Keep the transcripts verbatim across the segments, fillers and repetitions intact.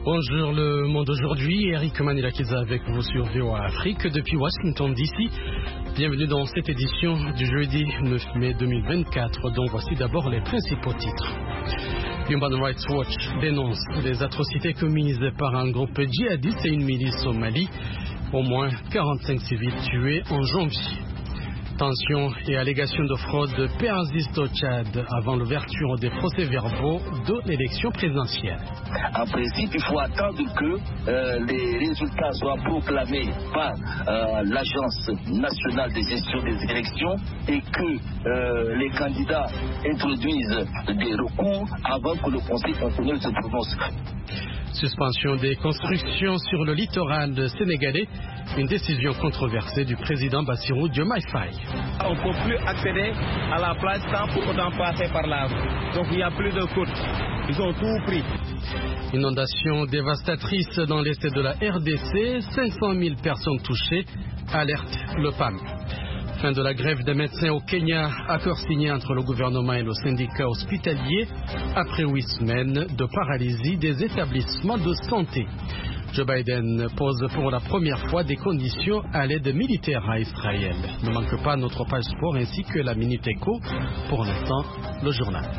Bonjour le monde aujourd'hui, Eric Manilakiza avec vous sur V O A Afrique depuis Washington D C. Bienvenue dans cette édition du jeudi neuf mai deux mille vingt-quatre, dont voici d'abord les principaux titres. Human Rights Watch dénonce les atrocités commises par un groupe djihadiste et une milice au Mali. Au moins quarante-cinq civils tués en janvier. Tensions et allégations de fraude persistent au Tchad avant l'ouverture des procès-verbaux de l'élection présidentielle. En principe, il faut attendre que euh, les résultats soient proclamés par euh, l'Agence nationale de gestion des élections et que euh, les candidats introduisent des recours avant que le Conseil constitutionnel se prononce. Suspension des constructions sur le littoral sénégalais, une décision controversée du président Bassirou Diomaye Faye. On ne peut plus accéder à la plage sans pour autant passer par là. Donc il n'y a plus de côte. Ils ont tout pris. Inondation dévastatrice dans l'est de la R D C, cinq cent mille personnes touchées, alerte le P A M. Fin de la grève des médecins au Kenya, accord signé entre le gouvernement et le syndicat hospitalier après huit semaines de paralysie des établissements de santé. Joe Biden pose pour la première fois des conditions à l'aide militaire à Israël. Ne manque pas notre page sport ainsi que la Minute Éco. Pour l'instant, le journal.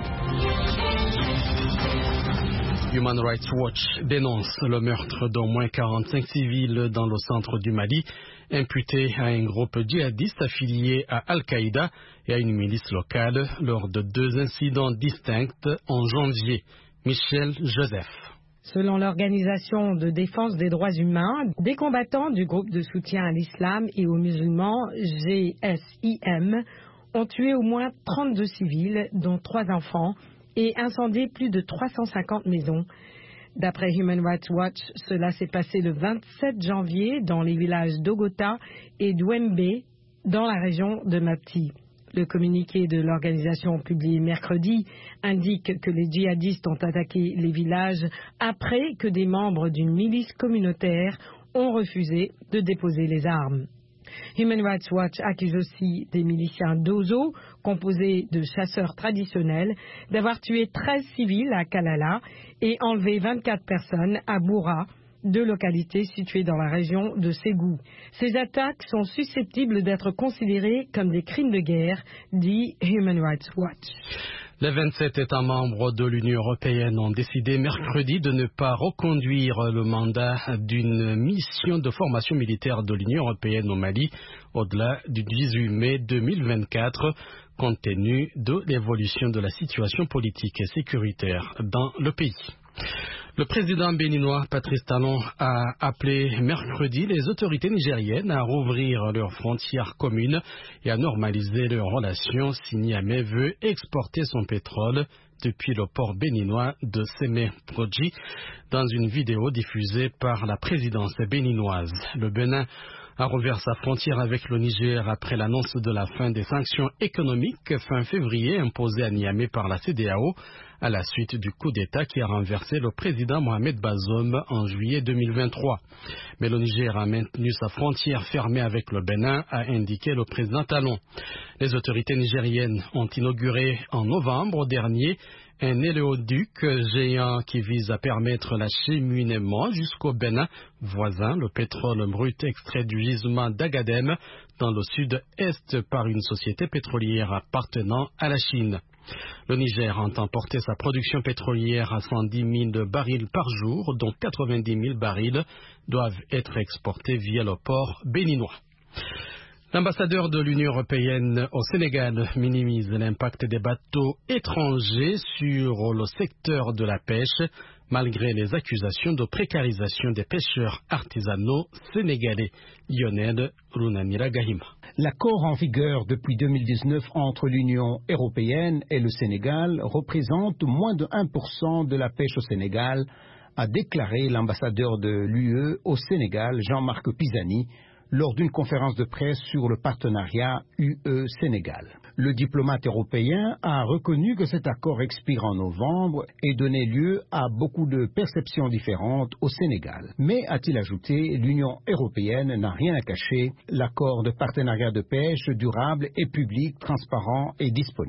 Human Rights Watch dénonce le meurtre d'au moins quarante-cinq civils dans le centre du Mali, imputé à un groupe djihadiste affilié à Al-Qaïda et à une milice locale lors de deux incidents distincts en janvier. Michel Joseph. Selon l'Organisation de défense des droits humains, des combattants du groupe de soutien à l'islam et aux musulmans G S I M ont tué au moins trente-deux civils, dont trois enfants, et incendié plus de trois cent cinquante maisons. D'après Human Rights Watch, cela s'est passé le vingt-sept janvier dans les villages d'Ogota et d'Ouembe, dans la région de Mopti. Le communiqué de l'organisation publié mercredi indique que les djihadistes ont attaqué les villages après que des membres d'une milice communautaire ont refusé de déposer les armes. Human Rights Watch accuse aussi des miliciens d'Ozo, composés de chasseurs traditionnels, d'avoir tué treize civils à Kalala et enlevé vingt-quatre personnes à Boura, deux localités situées dans la région de Ségou. Ces attaques sont susceptibles d'être considérées comme des crimes de guerre, dit Human Rights Watch. Les vingt-sept États membres de l'Union européenne ont décidé mercredi de ne pas reconduire le mandat d'une mission de formation militaire de l'Union européenne au Mali au-delà du dix-huit mai deux mille vingt-quatre, compte tenu de l'évolution de la situation politique et sécuritaire dans le pays. Le président béninois Patrice Talon a appelé mercredi les autorités nigériennes à rouvrir leurs frontières communes et à normaliser leurs relations si Niamey veut exporter son pétrole depuis le port béninois de Sémé-Proji dans une vidéo diffusée par la présidence béninoise. Le Bénin a rouvert sa frontière avec le Niger après l'annonce de la fin des sanctions économiques fin février imposées à Niamey par la C E D E A O à la suite du coup d'État qui a renversé le président Mohamed Bazoum en juillet deux mille vingt-trois. Mais le Niger a maintenu sa frontière fermée avec le Bénin, a indiqué le président Talon. Les autorités nigériennes ont inauguré en novembre dernier un éléoduc géant qui vise à permettre l'acheminement jusqu'au Bénin voisin, le pétrole brut extrait du gisement d'Agadem dans le sud-est par une société pétrolière appartenant à la Chine. Le Niger entend porter sa production pétrolière à cent dix mille barils par jour, dont quatre-vingt-dix mille barils doivent être exportés via le port béninois. L'ambassadeur de l'Union européenne au Sénégal minimise l'impact des bateaux étrangers sur le secteur de la pêche, malgré les accusations de précarisation des pêcheurs artisanaux sénégalais. Lionel Runamira Gahima. L'accord en vigueur depuis deux mille dix-neuf entre l'Union européenne et le Sénégal représente moins de un pour cent de la pêche au Sénégal, a déclaré l'ambassadeur de l'U E au Sénégal, Jean-Marc Pisani, lors d'une conférence de presse sur le partenariat U E-Sénégal. Le diplomate européen a reconnu que cet accord expire en novembre et donnait lieu à beaucoup de perceptions différentes au Sénégal. Mais, a-t-il ajouté, l'Union européenne n'a rien à cacher. L'accord de partenariat de pêche durable est public, transparent et disponible.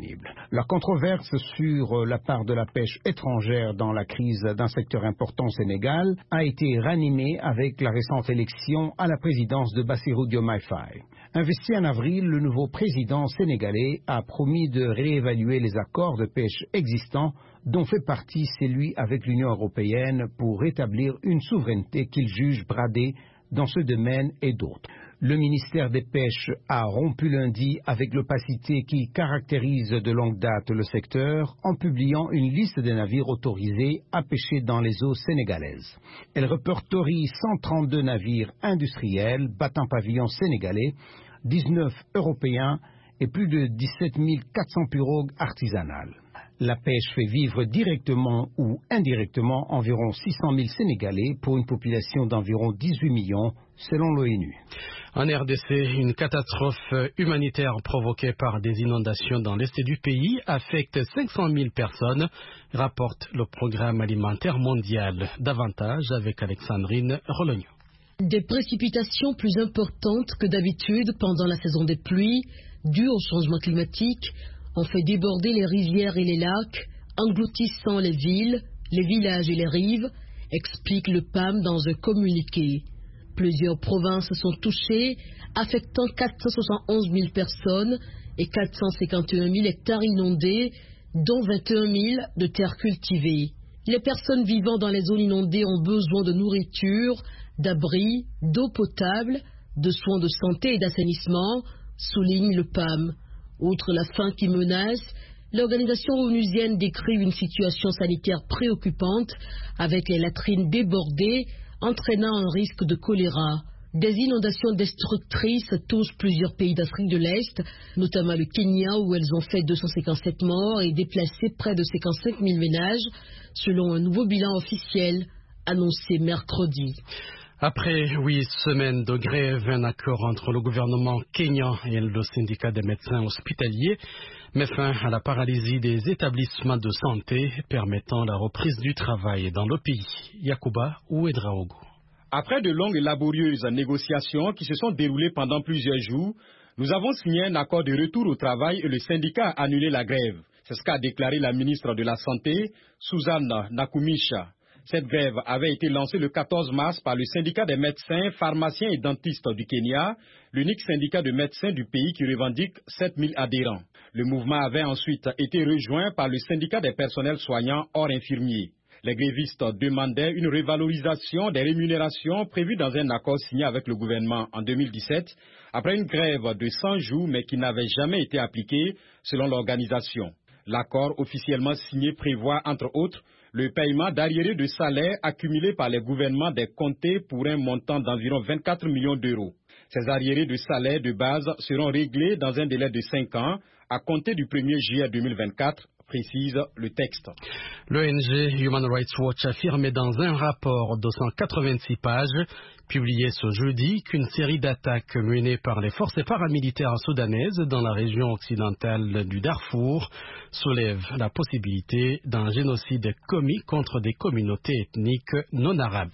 La controverse sur la part de la pêche étrangère dans la crise d'un secteur important au Sénégal a été ranimée avec la récente élection à la présidence de Bassirou Diomaye Faye. Investi en avril, le nouveau président sénégalais a promis de réévaluer les accords de pêche existants dont fait partie celui avec l'Union européenne pour rétablir une souveraineté qu'il juge bradée dans ce domaine et d'autres. Le ministère des Pêches a rompu lundi avec l'opacité qui caractérise de longue date le secteur en publiant une liste des navires autorisés à pêcher dans les eaux sénégalaises. Elle répertorie cent trente-deux navires industriels battant pavillon sénégalais, dix-neuf européens et plus de dix-sept mille quatre cents pirogues artisanales. La pêche fait vivre directement ou indirectement environ six cent mille Sénégalais pour une population d'environ dix-huit millions selon l'ONU. En R D C, une catastrophe humanitaire provoquée par des inondations dans l'est du pays affecte cinq cent mille personnes, rapporte le Programme alimentaire mondial. Davantage avec Alexandrine Rologno. Des précipitations plus importantes que d'habitude pendant la saison des pluies, dues au changement climatique, ont fait déborder les rivières et les lacs, engloutissant les villes, les villages et les rives, explique le P A M dans un communiqué. Plusieurs provinces sont touchées, affectant quatre cent soixante et onze mille personnes et quatre cent cinquante et un mille hectares inondés, dont vingt et un mille de terres cultivées. Les personnes vivant dans les zones inondées ont besoin de nourriture, d'abri, d'eau potable, de soins de santé et d'assainissement, souligne le P A M. Outre la faim qui menace, l'organisation onusienne décrit une situation sanitaire préoccupante avec les latrines débordées, entraînant un risque de choléra. Des inondations destructrices touchent plusieurs pays d'Afrique de l'Est, notamment le Kenya où elles ont fait deux cent cinquante-sept morts et déplacé près de cinquante-cinq mille ménages, selon un nouveau bilan officiel annoncé mercredi. Après huit semaines de grève, un accord entre le gouvernement kényan et le syndicat des médecins hospitaliers met fin à la paralysie des établissements de santé permettant la reprise du travail dans le pays. Yacouba Ouedraogo. Après de longues et laborieuses négociations qui se sont déroulées pendant plusieurs jours, nous avons signé un accord de retour au travail et le syndicat a annulé la grève. C'est ce qu'a déclaré la ministre de la Santé, Suzanne Nakumisha. Cette grève avait été lancée le quatorze mars par le syndicat des médecins, pharmaciens et dentistes du Kenya, l'unique syndicat de médecins du pays qui revendique sept mille adhérents. Le mouvement avait ensuite été rejoint par le syndicat des personnels soignants hors infirmiers. Les grévistes demandaient une revalorisation des rémunérations prévues dans un accord signé avec le gouvernement en deux mille dix-sept, après une grève de cent jours mais qui n'avait jamais été appliquée selon l'organisation. L'accord officiellement signé prévoit, entre autres, le paiement d'arriérés de salaire accumulés par les gouvernements des comtés pour un montant d'environ vingt-quatre millions d'euros. Ces arriérés de salaire de base seront réglés dans un délai de cinq ans à compter du premier juillet deux mille vingt-quatre, précise le texte. L'O N G Human Rights Watch affirmait dans un rapport de cent quatre-vingt-six pages publié ce jeudi qu'une série d'attaques menées par les forces paramilitaires soudanaises dans la région occidentale du Darfour soulève la possibilité d'un génocide commis contre des communautés ethniques non arabes.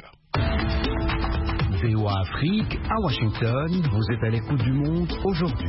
V O A Afrique, à Washington, vous êtes à l'écoute du monde aujourd'hui.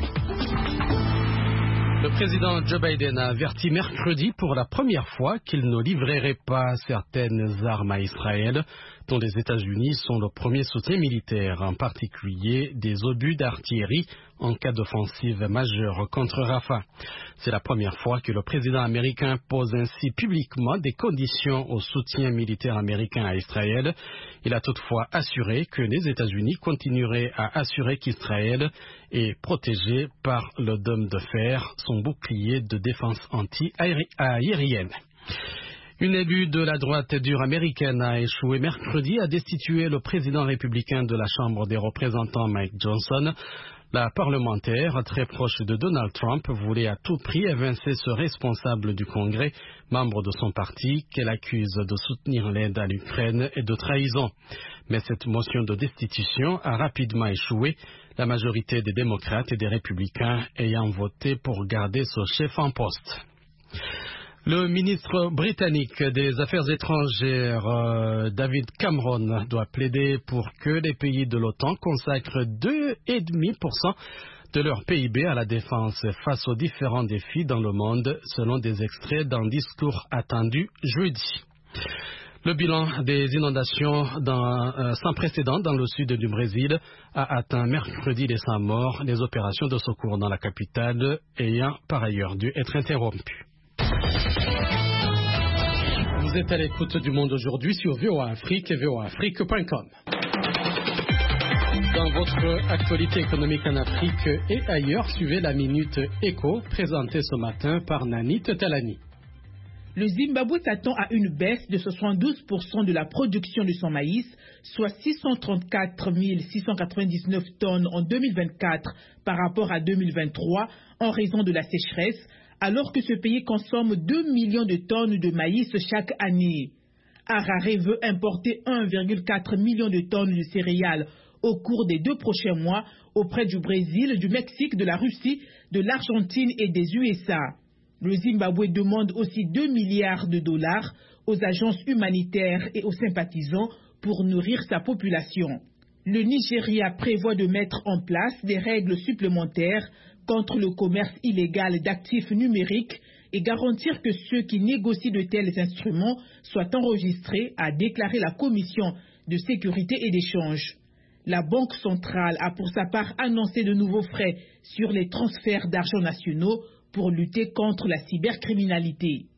Le président Joe Biden a averti mercredi pour la première fois qu'il ne livrerait pas certaines armes à Israël, dont les États-Unis sont le premier soutien militaire, en particulier des obus d'artillerie en cas d'offensive majeure contre Rafah. C'est la première fois que le président américain pose ainsi publiquement des conditions au soutien militaire américain à Israël. Il a toutefois assuré que les États-Unis continueraient à assurer qu'Israël est protégé par le dôme de fer, son bouclier de défense anti-aérienne. Une élue de la droite dure américaine a échoué mercredi à destituer le président républicain de la Chambre des représentants, Mike Johnson. La parlementaire, très proche de Donald Trump, voulait à tout prix évincer ce responsable du Congrès, membre de son parti, qu'elle accuse de soutenir l'aide à l'Ukraine et de trahison. Mais cette motion de destitution a rapidement échoué, la majorité des démocrates et des républicains ayant voté pour garder ce chef en poste. Le ministre britannique des Affaires étrangères, euh, David Cameron, doit plaider pour que les pays de l'OTAN consacrent deux virgule cinq pour cent de leur P I B à la défense face aux différents défis dans le monde, selon des extraits d'un discours attendu jeudi. Le bilan des inondations dans, euh, sans précédent dans le sud du Brésil a atteint mercredi les cent morts, les opérations de secours dans la capitale ayant par ailleurs dû être interrompues. Vous êtes à l'écoute du Monde aujourd'hui sur V O A Afrique et V O A Afrique point com. Dans votre actualité économique en Afrique et ailleurs, suivez la Minute Éco présentée ce matin par Nani Tetalani. Le Zimbabwe s'attend à une baisse de soixante-douze pour cent de la production de son maïs, soit six cent trente-quatre mille six cent quatre-vingt-dix-neuf tonnes en deux mille vingt-quatre par rapport à deux mille vingt-trois en raison de la sécheresse, alors que ce pays consomme deux millions de tonnes de maïs chaque année. Harare veut importer un virgule quatre million de tonnes de céréales au cours des deux prochains mois auprès du Brésil, du Mexique, de la Russie, de l'Argentine et des U S A. Le Zimbabwe demande aussi deux milliards de dollars aux agences humanitaires et aux sympathisants pour nourrir sa population. Le Nigeria prévoit de mettre en place des règles supplémentaires contre le commerce illégal d'actifs numériques et garantir que ceux qui négocient de tels instruments soient enregistrés, a déclaré la Commission de sécurité et d'échange. La Banque centrale a pour sa part annoncé de nouveaux frais sur les transferts d'argent nationaux pour lutter contre la cybercriminalité.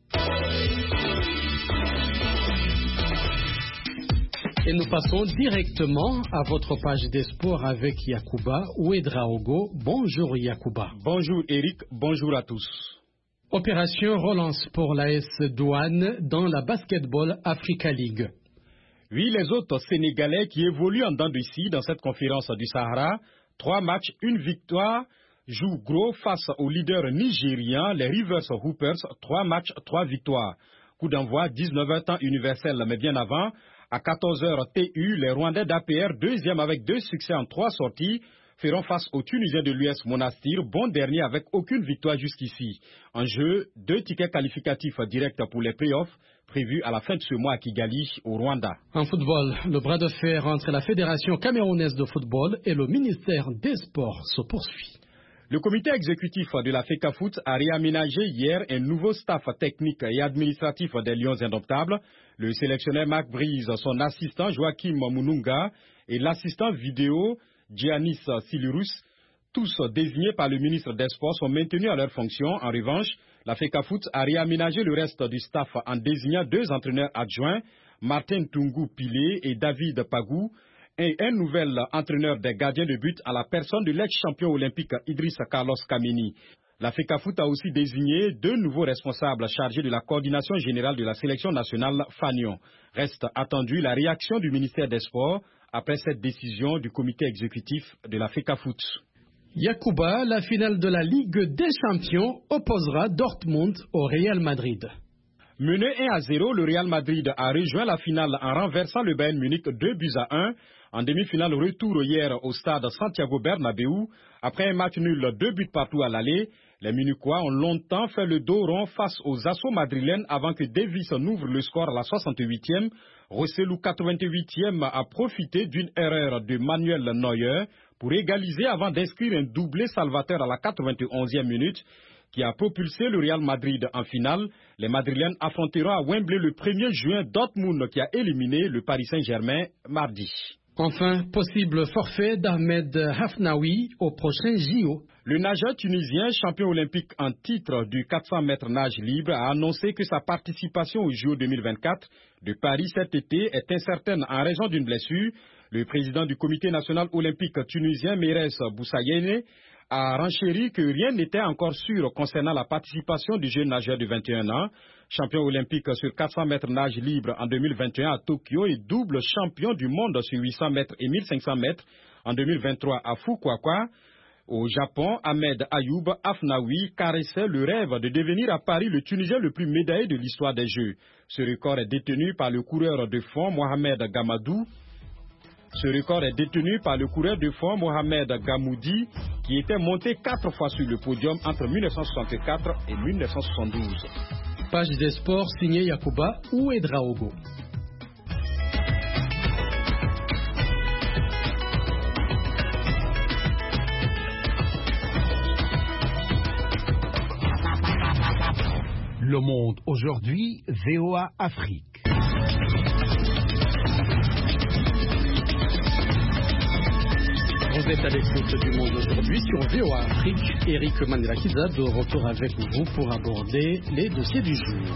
Et nous passons directement à votre page des sports avec Yacouba Ouedraogo. Bonjour Yacouba. Bonjour Eric, bonjour à tous. Opération relance pour l'A S Douane dans la Basketball Africa League. Oui, les autres Sénégalais qui évoluent en dents d'ici dans cette conférence du Sahara, trois matchs, une victoire, jouent gros face aux leaders nigérians, les Rivers Hoopers, trois matchs, trois victoires. Coup d'envoi, dix-neuf heures temps universel, mais bien avant, à quatorze heures T U, les Rwandais d'A P R, deuxième avec deux succès en trois sorties, feront face aux Tunisiens de l'U S Monastir, bon dernier avec aucune victoire jusqu'ici. En jeu, deux tickets qualificatifs directs pour les playoffs, prévus à la fin de ce mois à Kigali, au Rwanda. En football, le bras de fer entre la Fédération camerounaise de football et le ministère des Sports se poursuit. Le comité exécutif de la FECAFOOT a réaménagé hier un nouveau staff technique et administratif des Lions Indomptables. Le sélectionneur Marc Brise, son assistant Joachim Moununga et l'assistant vidéo Giannis Silurus, tous désignés par le ministre des Sports, sont maintenus à leur fonction. En revanche, la FECAFOOT a réaménagé le reste du staff en désignant deux entraîneurs adjoints, Martin Tungu Pilé et David Pagou, et un nouvel entraîneur des gardiens de but à la personne de l'ex-champion olympique Idrissa Carlos Kameni. La FECAFOOT a aussi désigné deux nouveaux responsables chargés de la coordination générale de la sélection nationale Fanion. Reste attendue la réaction du ministère des Sports après cette décision du comité exécutif de la FECAFOOT. Yacouba, la finale de la Ligue des Champions opposera Dortmund au Real Madrid. Mené un à zéro, le Real Madrid a rejoint la finale en renversant le Bayern Munich deux buts à un. En demi-finale retour hier au stade Santiago Bernabéu, après un match nul deux buts partout à l'aller, les Munichois ont longtemps fait le dos rond face aux assauts madrilènes avant que Davis n'ouvre le score à la soixante-huitième. Rossellou, quatre-vingt-huitième, a profité d'une erreur de Manuel Neuer pour égaliser avant d'inscrire un doublé salvateur à la quatre-vingt-onzième minute qui a propulsé le Real Madrid en finale. Les Madrilènes affronteront à Wembley le premier juin Dortmund qui a éliminé le Paris Saint-Germain mardi. Enfin, possible forfait d'Ahmed Hafnaoui au prochain J O. Le nageur tunisien, champion olympique en titre du quatre cents mètres nage libre, a annoncé que sa participation aux J O deux mille vingt-quatre de Paris cet été est incertaine en raison d'une blessure. Le président du comité national olympique tunisien, Meres Boussayene, a renchéri que rien n'était encore sûr concernant la participation du jeune nageur de vingt et un ans. Champion olympique sur quatre cents mètres nage libre en deux mille vingt et un à Tokyo et double champion du monde sur huit cents mètres et mille cinq cents mètres en deux mille vingt-trois à Fukuoka. Au Japon, Ahmed Ayoub Hafnaoui caressait le rêve de devenir à Paris le Tunisien le plus médaillé de l'histoire des Jeux. Ce record est détenu par le coureur de fond Mohamed Gamadou. Ce record est détenu par le coureur de fond Mohamed Gamoudi, qui était monté quatre fois sur le podium entre mille neuf cent soixante-quatre et mille neuf cent soixante-douze. Page des sports signée Yacouba Ouedraogo. Le Monde aujourd'hui, V O A Afrique. Vous êtes à l'écoute du Monde aujourd'hui sur V O A Afrique. Eric Mandela-Kiza de retour avec vous pour aborder les dossiers du jour.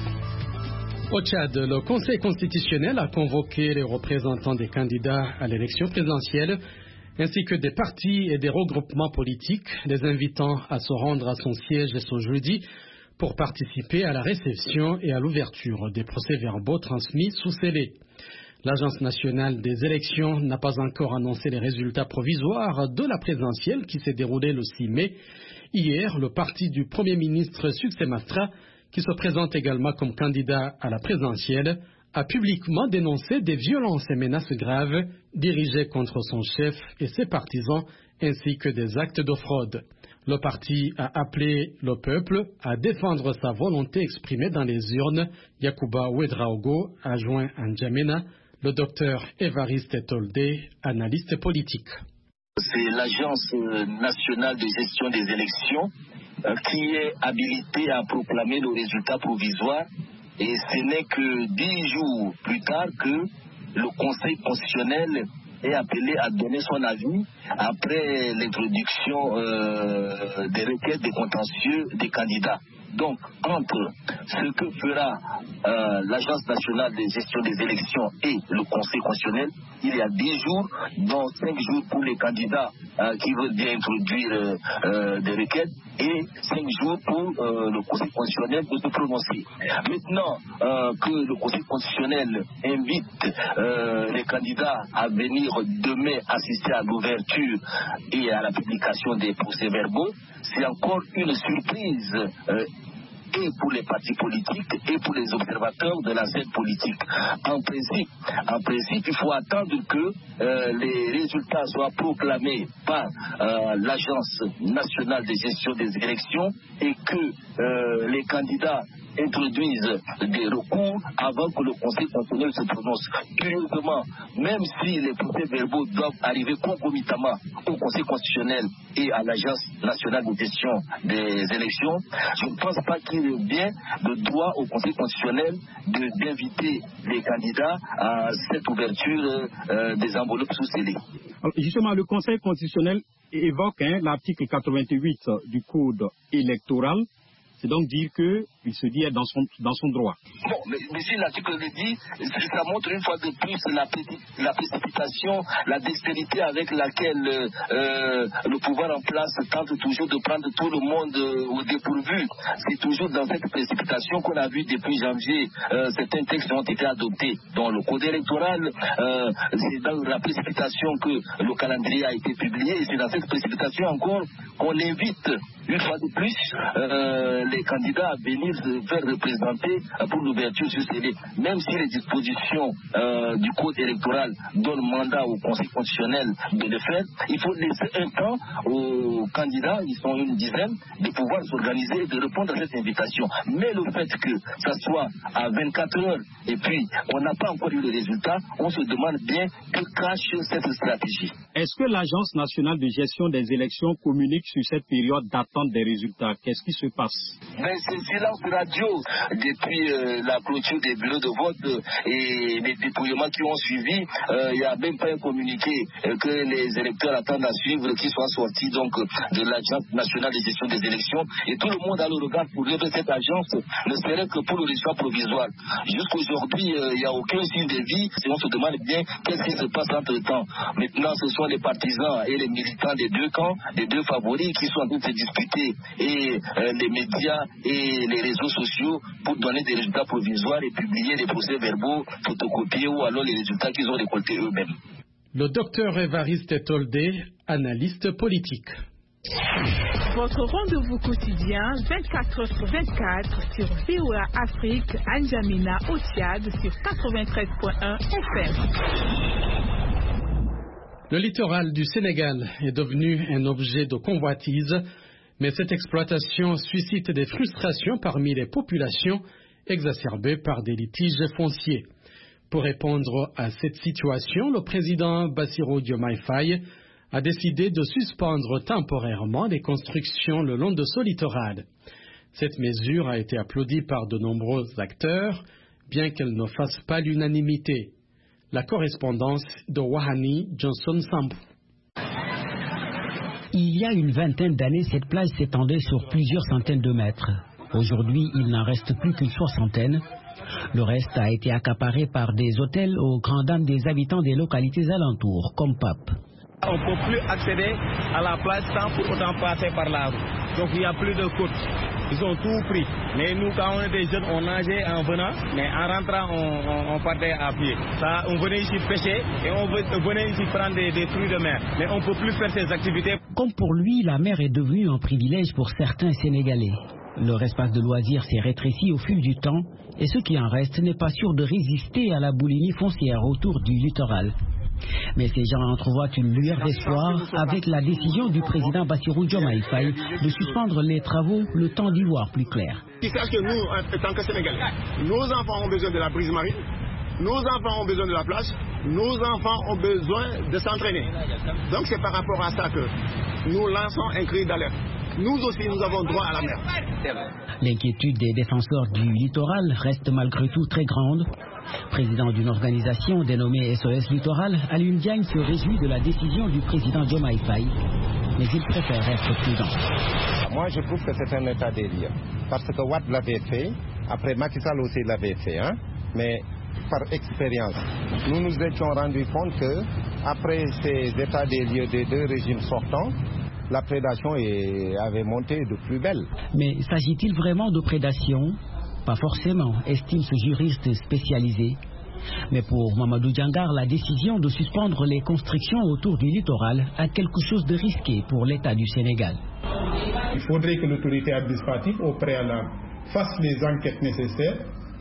Au Tchad, le Conseil constitutionnel a convoqué les représentants des candidats à l'élection présidentielle ainsi que des partis et des regroupements politiques, les invitant à se rendre à son siège ce jeudi pour participer à la réception et à l'ouverture des procès-verbaux transmis sous scellé. L'Agence nationale des élections n'a pas encore annoncé les résultats provisoires de la présidentielle qui s'est déroulée le six mai. Hier, le parti du Premier ministre Succès Mastra, qui se présente également comme candidat à la présidentielle, a publiquement dénoncé des violences et menaces graves dirigées contre son chef et ses partisans, ainsi que des actes de fraude. Le parti a appelé le peuple à défendre sa volonté exprimée dans les urnes. Yacouba Ouedraogo a joint à N'Djamena le docteur Évariste Toldé, analyste politique. C'est l'Agence nationale de gestion des élections euh, qui est habilitée à proclamer le résultat provisoire. Et ce n'est que dix jours plus tard que le Conseil constitutionnel est appelé à donner son avis après l'introduction euh, des requêtes des contentieux des candidats. Donc, entre ce que fera euh, l'Agence nationale de gestion des élections et le Conseil constitutionnel, il y a dix jours, dont cinq jours pour les candidats euh, qui veulent bien introduire euh, euh, des requêtes, et cinq jours pour euh, le Conseil constitutionnel de se prononcer. Maintenant euh, que le Conseil constitutionnel invite euh, les candidats à venir demain assister à l'ouverture et à la publication des procès-verbaux, c'est encore une surprise euh, et pour les partis politiques et pour les observateurs de la scène politique. En principe, en principe il faut attendre que euh, les résultats soient proclamés par euh, l'Agence nationale de gestion des élections et que euh, les candidats introduisent des recours avant que le Conseil constitutionnel se prononce. Curieusement, même si les procès-verbaux doivent arriver concomitamment au Conseil constitutionnel et à l'Agence nationale de gestion des élections, je ne pense pas qu'il y ait bien le droit au Conseil constitutionnel de, d'inviter les candidats à cette ouverture euh, des enveloppes sous scellé. Justement, le Conseil constitutionnel évoque hein, l'article quatre-vingt-huit du Code électoral. C'est donc dire qu'il se dit dans son, dans son droit. Bon, mais, mais si l'article le dit, ça montre une fois de plus la, la précipitation, la dextérité avec laquelle euh, le pouvoir en place tente toujours de prendre tout le monde euh, au dépourvu. C'est toujours dans cette précipitation qu'on a vu depuis janvier, euh, certains textes ont été adoptés. Dans le code électoral, euh, c'est dans la précipitation que le calendrier a été publié, et c'est dans cette précipitation encore qu'on invite une fois de plus euh, les candidats à venir se faire représenter pour l'ouverture sur scellé. Même si les dispositions euh, du code électoral donnent mandat au Conseil constitutionnel de le faire, il faut laisser un temps aux candidats, ils sont une dizaine, de pouvoir s'organiser et de répondre à cette invitation. Mais le fait que ça soit à vingt-quatre heures et puis on n'a pas encore eu le résultat, on se demande bien que cache cette stratégie. Est-ce que l'Agence nationale de gestion des élections communique sur cette période d'attente des résultats? Qu'est-ce qui se passe? Ben, c'est silence radio depuis euh, la clôture des bureaux de vote euh, et les dépouillements qui ont suivi. Il euh, n'y a même pas un communiqué euh, que les électeurs attendent à suivre qui soit sorti donc de l'Agence nationale de gestion des élections. Et tout le monde a le regard pour de cette agence, ne serait que pour le résultat provisoire. Jusqu'aujourd'hui, il euh, n'y a aucun signe de vie. Et on se demande bien qu'est-ce qui se passe entre temps. Maintenant, ce sont les partisans et les militants des deux camps, des deux favoris qui sont en train de se disputer, et euh, les médias et les réseaux sociaux pour donner des résultats provisoires et publier les procès-verbaux photocopiés ou alors les résultats qu'ils ont récoltés eux-mêmes. Le docteur Évariste Toldé, analyste politique. Votre rendez-vous quotidien vingt-quatre heures sur vingt-quatre sur V O A Afrique, à N'Djamena au Tchad sur quatre-vingt-treize point un F M. Le littoral du Sénégal est devenu un objet de convoitise, mais cette exploitation suscite des frustrations parmi les populations, exacerbées par des litiges fonciers. Pour répondre à cette situation, le président Bassirou Diomaye Faye a décidé de suspendre temporairement les constructions le long de ce littoral. Cette mesure a été applaudie par de nombreux acteurs, bien qu'elle ne fasse pas l'unanimité. La correspondance de Wahani Johnson Sambou. Il y a une vingtaine d'années, cette plage s'étendait sur plusieurs centaines de mètres. Aujourd'hui, il n'en reste plus qu'une soixantaine. Le reste a été accaparé par des hôtels aux grandes dames des habitants des localités alentours, comme Pape. On ne peut plus accéder à la plage sans pour autant passer par la route. Donc il n'y a plus de côtes. Ils ont tout pris. Mais nous, quand on était jeunes, on nageait en venant, mais en rentrant, on, on, on partait à pied. Ça, on venait ici pêcher et on venait ici prendre des, des fruits de mer. Mais on ne peut plus faire ces activités. Comme pour lui, la mer est devenue un privilège pour certains Sénégalais. Leur espace de loisirs s'est rétréci au fil du temps et ce qui en reste n'est pas sûr de résister à la boulimie foncière autour du littoral. Mais ces gens entrevoient une lueur d'espoir avec la décision du président Bassirou Diomaye Faye de suspendre les travaux le temps d'y voir plus clair. Ils sachent que nous, en tant que Sénégalais, nos enfants ont besoin de la brise marine, nos enfants ont besoin de la plage, nos enfants ont besoin de s'entraîner. Donc c'est par rapport à ça que nous lançons un cri d'alerte. Nous aussi, nous avons droit à la mer. L'inquiétude des défenseurs du littoral reste malgré tout très grande. Président d'une organisation dénommée S O S Littoral, Alioune Diagne se réjouit de la décision du président Diomaye Faye, mais il préfère être prudent. Moi, je trouve que c'est un état des lieux, parce que Wade l'avait fait, après Macky Sall aussi l'avait fait, hein, mais par expérience. Nous nous étions rendus compte que après ces états des lieux des deux régimes sortants, la prédation est, avait monté de plus belle. Mais s'agit-il vraiment de prédation? Pas forcément, estime ce juriste spécialisé. Mais pour Mamadou Diangar, la décision de suspendre les constructions autour du littoral a quelque chose de risqué pour l'État du Sénégal. Il faudrait que l'autorité administrative, au préalable, fasse les enquêtes nécessaires.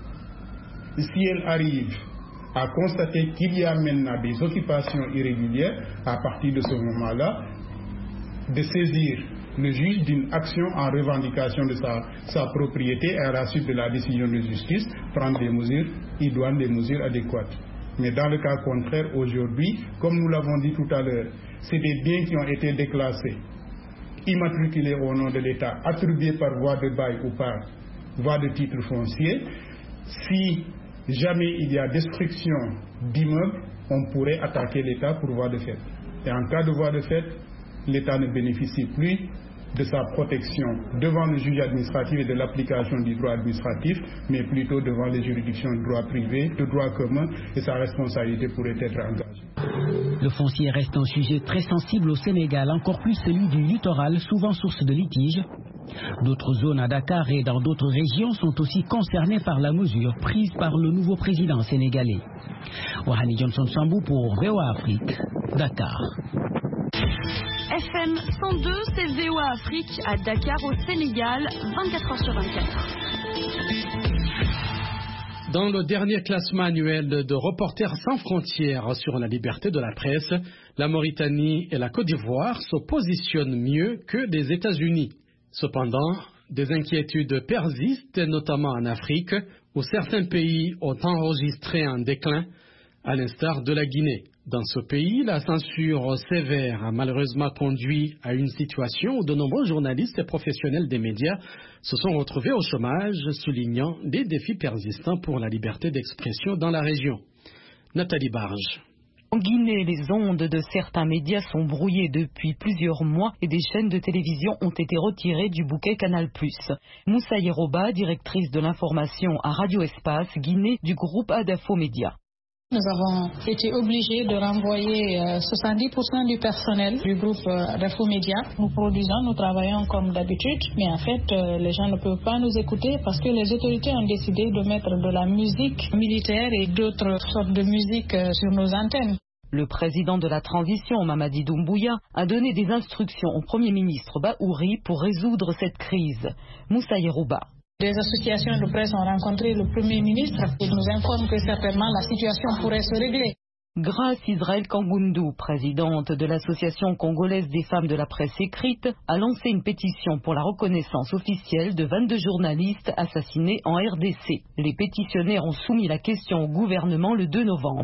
Si elle arrive à constater qu'il y a maintenant des occupations irrégulières, à partir de ce moment-là, de saisir le juge d'une action en revendication de sa, sa propriété et à la suite de la décision de justice, prendre des mesures idoines, des mesures adéquates. Mais dans le cas contraire, aujourd'hui, comme nous l'avons dit tout à l'heure, c'est des biens qui ont été déclassés, immatriculés au nom de l'État, attribués par voie de bail ou par voie de titre foncier. Si jamais il y a destruction d'immeubles, on pourrait attaquer l'État pour voie de fait. Et en cas de voie de fait, l'État ne bénéficie plus de sa protection devant le juge administratif et de l'application du droit administratif, mais plutôt devant les juridictions de droit privé, de droit commun, et sa responsabilité pourrait être engagée. Le foncier reste un sujet très sensible au Sénégal, encore plus celui du littoral, souvent source de litiges. D'autres zones à Dakar et dans d'autres régions sont aussi concernées par la mesure prise par le nouveau président sénégalais. Wahani Johnson Sambou pour V O A Afrique, Dakar. F M cent deux, c'est V O A Afrique à Dakar au Sénégal, vingt-quatre heures sur vingt-quatre. Dans le dernier classement annuel de Reporters sans frontières sur la liberté de la presse, la Mauritanie et la Côte d'Ivoire se positionnent mieux que les États-Unis. Cependant, des inquiétudes persistent, notamment en Afrique, où certains pays ont enregistré un déclin, à l'instar de la Guinée. Dans ce pays, la censure sévère a malheureusement conduit à une situation où de nombreux journalistes et professionnels des médias se sont retrouvés au chômage, soulignant des défis persistants pour la liberté d'expression dans la région. Nathalie Barge. En Guinée, les ondes de certains médias sont brouillées depuis plusieurs mois et des chaînes de télévision ont été retirées du bouquet Canal plus. Moussa Yeroba, directrice de l'information à Radio Espace Guinée du groupe Adafo Média. Nous avons été obligés de renvoyer euh, soixante-dix pour cent du personnel du groupe euh, Adafo Média. Nous produisons, nous travaillons comme d'habitude, mais en fait, euh, les gens ne peuvent pas nous écouter parce que les autorités ont décidé de mettre de la musique militaire et d'autres sortes de musique euh, sur nos antennes. Le président de la transition, Mamadi Doumbouya, a donné des instructions au Premier ministre Bahouri pour résoudre cette crise. Moussa Yerouba. Des associations de presse ont rencontré le Premier ministre et nous informent que certainement la situation pourrait se régler. Grâce Israël Kangoundou, présidente de l'Association congolaise des femmes de la presse écrite, a lancé une pétition pour la reconnaissance officielle de vingt-deux journalistes assassinés en R D C. Les pétitionnaires ont soumis la question au gouvernement le deux novembre.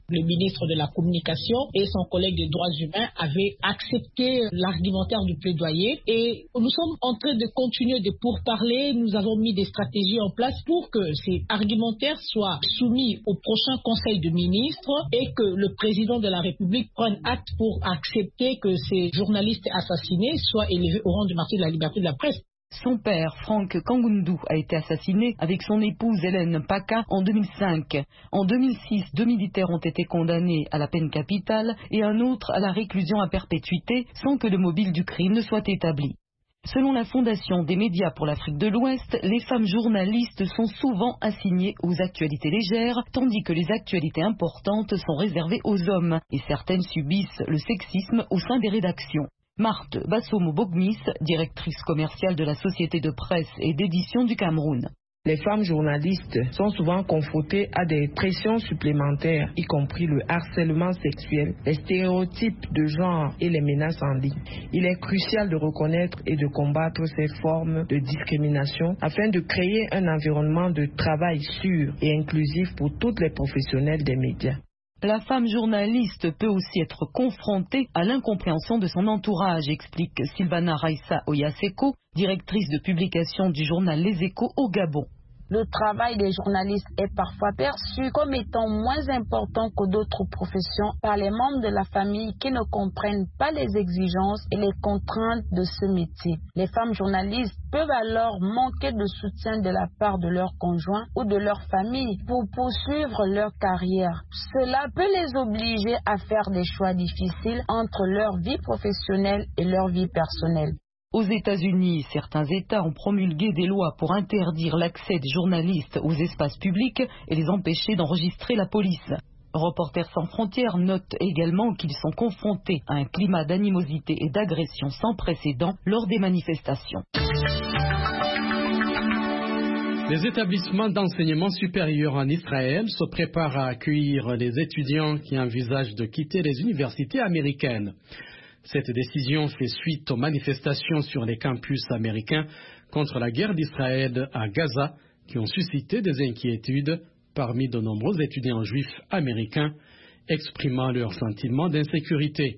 Le ministre de la Communication et son collègue des droits humains avaient accepté l'argumentaire du plaidoyer et nous sommes en train de continuer de pourparler. Nous avons mis des stratégies en place pour que ces argumentaires soient soumis au prochain Conseil de ministres et que le président de la République prenne acte pour accepter que ces journalistes assassinés soient élevés au rang du martyr de la liberté de la presse. Son père, Frank Kangundu, a été assassiné avec son épouse Hélène Paka en deux mille cinq. En deux mille six, deux militaires ont été condamnés à la peine capitale et un autre à la réclusion à perpétuité sans que le mobile du crime ne soit établi. Selon la Fondation des médias pour l'Afrique de l'Ouest, les femmes journalistes sont souvent assignées aux actualités légères, tandis que les actualités importantes sont réservées aux hommes et certaines subissent le sexisme au sein des rédactions. Marthe Bassomo-Bogmis, directrice commerciale de la Société de presse et d'édition du Cameroun. Les femmes journalistes sont souvent confrontées à des pressions supplémentaires, y compris le harcèlement sexuel, les stéréotypes de genre et les menaces en ligne. Il est crucial de reconnaître et de combattre ces formes de discrimination afin de créer un environnement de travail sûr et inclusif pour toutes les professionnels des médias. La femme journaliste peut aussi être confrontée à l'incompréhension de son entourage, explique Sylvana Raissa Oyaseko, directrice de publication du journal Les Échos au Gabon. Le travail des journalistes est parfois perçu comme étant moins important que d'autres professions par les membres de la famille qui ne comprennent pas les exigences et les contraintes de ce métier. Les femmes journalistes peuvent alors manquer de soutien de la part de leurs conjoints ou de leur famille pour poursuivre leur carrière. Cela peut les obliger à faire des choix difficiles entre leur vie professionnelle et leur vie personnelle. Aux États-Unis, certains États ont promulgué des lois pour interdire l'accès des journalistes aux espaces publics et les empêcher d'enregistrer la police. Reporters sans frontières notent également qu'ils sont confrontés à un climat d'animosité et d'agression sans précédent lors des manifestations. Les établissements d'enseignement supérieur en Israël se préparent à accueillir les étudiants qui envisagent de quitter les universités américaines. Cette décision fait suite aux manifestations sur les campus américains contre la guerre d'Israël à Gaza qui ont suscité des inquiétudes parmi de nombreux étudiants juifs américains exprimant leur sentiment d'insécurité.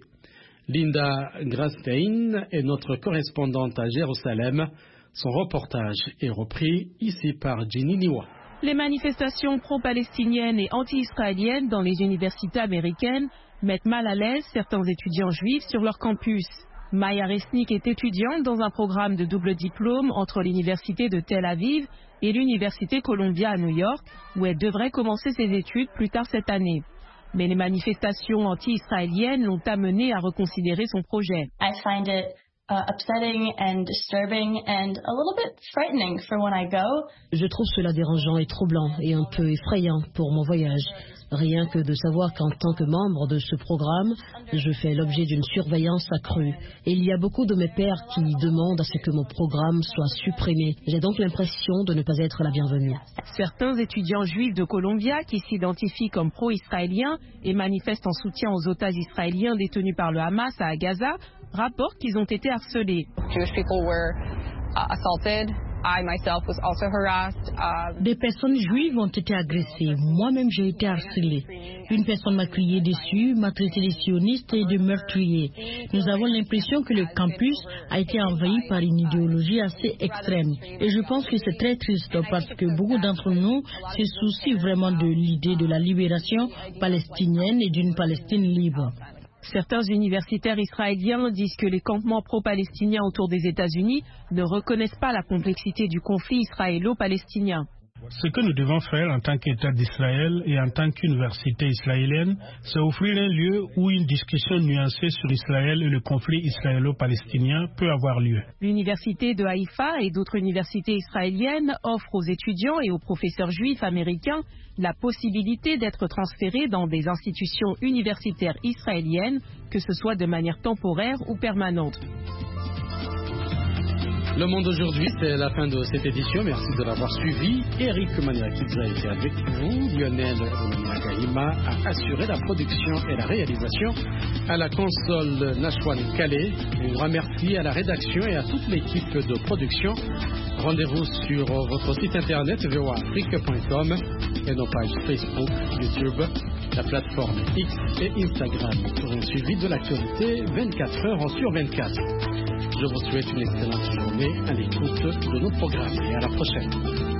Linda Grastein est notre correspondante à Jérusalem. Son reportage est repris ici par Ginny Niwa. Les manifestations pro-palestiniennes et anti-israéliennes dans les universités américaines mettent mal à l'aise certains étudiants juifs sur leur campus. Maya Resnick est étudiante dans un programme de double diplôme entre l'université de Tel Aviv et l'université Columbia à New York, où elle devrait commencer ses études plus tard cette année. Mais les manifestations anti-israéliennes l'ont amenée à reconsidérer son projet. I find it uh, upsetting and disturbing and a little bit frightening for when I go. Je trouve cela dérangeant et troublant et un peu effrayant pour mon voyage. Rien que de savoir qu'en tant que membre de ce programme, je fais l'objet d'une surveillance accrue. Et il y a beaucoup de mes pairs qui demandent à ce que mon programme soit supprimé. J'ai donc l'impression de ne pas être la bienvenue. Certains étudiants juifs de Columbia qui s'identifient comme pro-israéliens et manifestent en soutien aux otages israéliens détenus par le Hamas à Gaza rapportent qu'ils ont été harcelés. Jewish people were uh, assaulted. I myself was also harassed. Uh... Des personnes juives ont été agressées. Moi-même, j'ai été harcelée. Une personne m'a crié dessus, m'a traité de sioniste et de meurtrier. Nous avons l'impression que le campus a été envahi par une idéologie assez extrême. Et je pense que c'est très triste parce que beaucoup d'entre nous se soucient vraiment de l'idée de la libération palestinienne et d'une Palestine libre. Certains universitaires israéliens disent que les campements pro-palestiniens autour des États-Unis ne reconnaissent pas la complexité du conflit israélo-palestinien. Ce que nous devons faire en tant qu'État d'Israël et en tant qu'université israélienne, c'est offrir un lieu où une discussion nuancée sur Israël et le conflit israélo-palestinien peut avoir lieu. L'université de Haïfa et d'autres universités israéliennes offrent aux étudiants et aux professeurs juifs américains la possibilité d'être transférés dans des institutions universitaires israéliennes, que ce soit de manière temporaire ou permanente. Le Monde aujourd'hui, c'est la fin de cette édition. Merci de l'avoir suivi. Eric Maniakidza était avec vous. Lionel Nagaïma a assuré la production et la réalisation. À la console, Nashwan Calais. Un grand merci à la rédaction et à toute l'équipe de production. Rendez-vous sur votre site internet v o a afrique point com. et nos pages Facebook, YouTube, la plateforme X et Instagram pour un suivi de l'actualité vingt-quatre heures sur vingt-quatre. Je vous souhaite une excellente journée à l'écoute de nos programmes et à la prochaine.